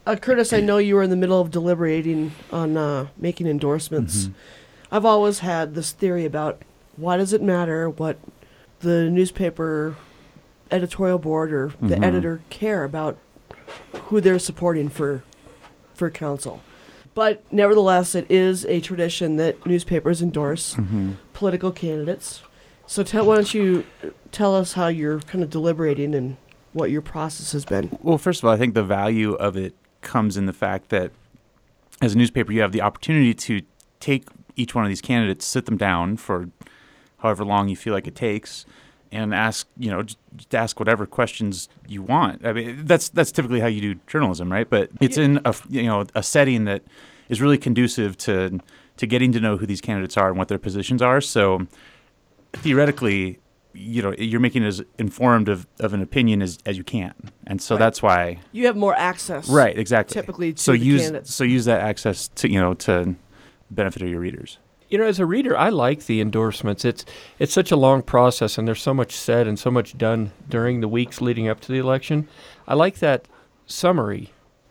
Curtis, I know you were in the middle of deliberating on making endorsements. I've always had this theory about why does it matter what the newspaper editorial board or the editor care about who they're supporting for council. But nevertheless, it is a tradition that newspapers endorse political candidates. So why don't you tell us how you're kind of deliberating and what your process has been? Well, first of all, I think the value of it comes in the fact that as a newspaper, you have the opportunity to take each one of these candidates, sit them down for however long you feel like it takes, and ask, just ask whatever questions you want. I mean, that's typically how you do journalism, right? But it's in a setting that is really conducive to getting to know who these candidates are and what their positions are. So theoretically, you're making as informed of an opinion as you can. And so that's why you have more access. Right, exactly. Typically to the candidates. So use that access to benefit of your readers. As a reader, I like the endorsements. It's such a long process, and there's so much said and so much done during the weeks leading up to the election. I like that summary,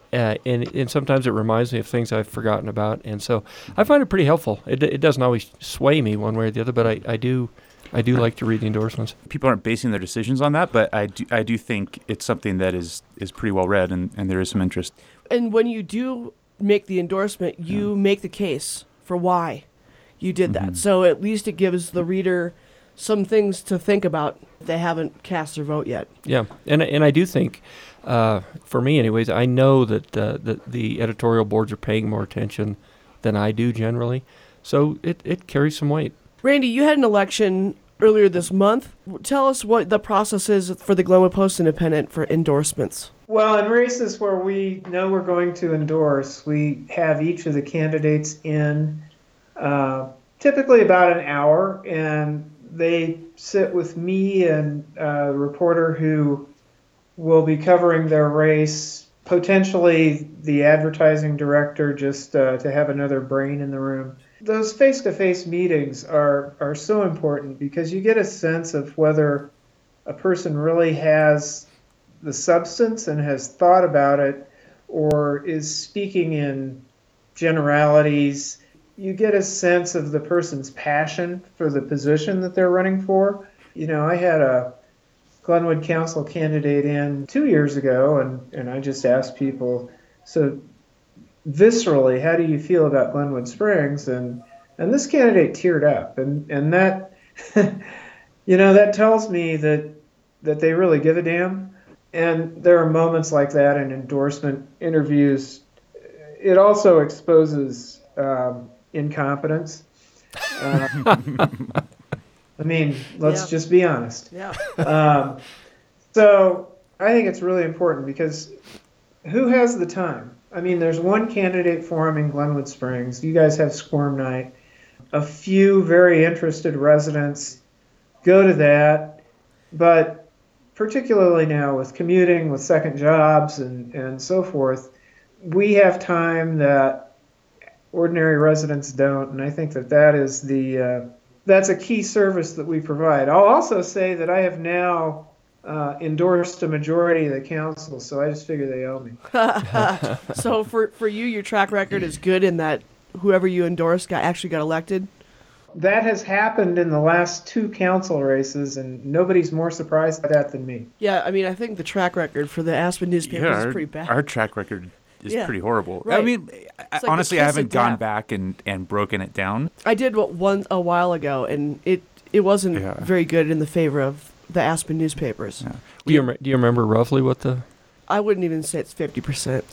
and sometimes it reminds me of things I've forgotten about, and so I find it pretty helpful. It doesn't always sway me one way or the other, but I do like to read the endorsements. People aren't basing their decisions on that, but I do think it's something that is pretty well read, and there is some interest. And when you do make the endorsement, you make the case for why you did that. So at least it gives the reader some things to think about if they haven't cast their vote yet. Yeah, and I do think, for me anyways, I know that the editorial boards are paying more attention than I do generally, so it carries some weight. Randy, you had an election earlier this month. Tell us what the process is for the Glenwood Post-Independent for endorsements. Well, in races where we know we're going to endorse, we have each of the candidates in typically about an hour, and they sit with me and a reporter who will be covering their race, potentially the advertising director, just to have another brain in the room. Those face-to-face meetings are so important because you get a sense of whether a person really has the substance and has thought about it or is speaking in generalities. You get a sense of the person's passion for the position that they're running for. I had a Glenwood Council candidate in 2 years ago, and I just asked people, so viscerally, how do you feel about Glenwood Springs? And this candidate teared up, and that that tells me that they really give a damn. And there are moments like that in endorsement interviews. It also exposes incompetence. Let's just be honest. Yeah. So I think it's really important because who has the time? There's one candidate forum in Glenwood Springs. You guys have Squirm Night. A few very interested residents go to that. But particularly now with commuting, with second jobs and so forth, we have time that ordinary residents don't, and I think that is that's a key service that we provide. I'll also say that I have now endorsed a majority of the council, so I just figure they owe me. So for you, your track record is good in that whoever you endorsed actually got elected? That has happened in the last 2 council races, and nobody's more surprised by that than me. Yeah, I think the track record for the Aspen newspaper is pretty bad. Our track record is pretty horrible. Right. Honestly, I haven't gone back and broken it down. I did one a while ago, and it wasn't very good in the favor of the Aspen newspapers. Yeah. Do you remember roughly what the... I wouldn't even say it's 50%.